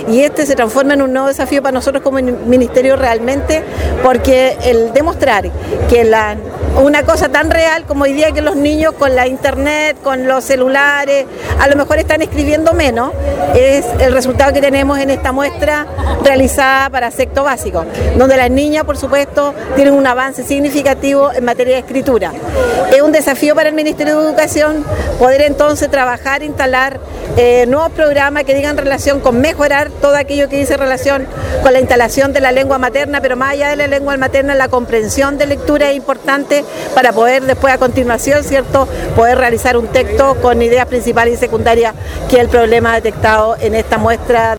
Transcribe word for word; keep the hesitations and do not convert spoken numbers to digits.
y este se transforma en un nuevo desafío para nosotros como ministerio realmente, porque el demostrar que la una cosa tan real como hoy día que los niños con la internet, con los celulares, a lo mejor están escribiendo menos, es el resultado que tenemos en esta muestra realizada para sexto básico, donde las niñas, por supuesto, tienen un avance significativo en materia de escritura. Es un desafío para el Ministerio de Educación poder entonces trabajar, instalar eh, nuevos programas que digan relación con mejorar todo aquello que dice relación con la instalación de la lengua materna, pero más allá de la lengua materna, la comprensión de lectura es importante para poder después a continuación, ¿cierto?, poder realizar un texto con ideas principales y secundarias, que es el problema detectado en esta muestra.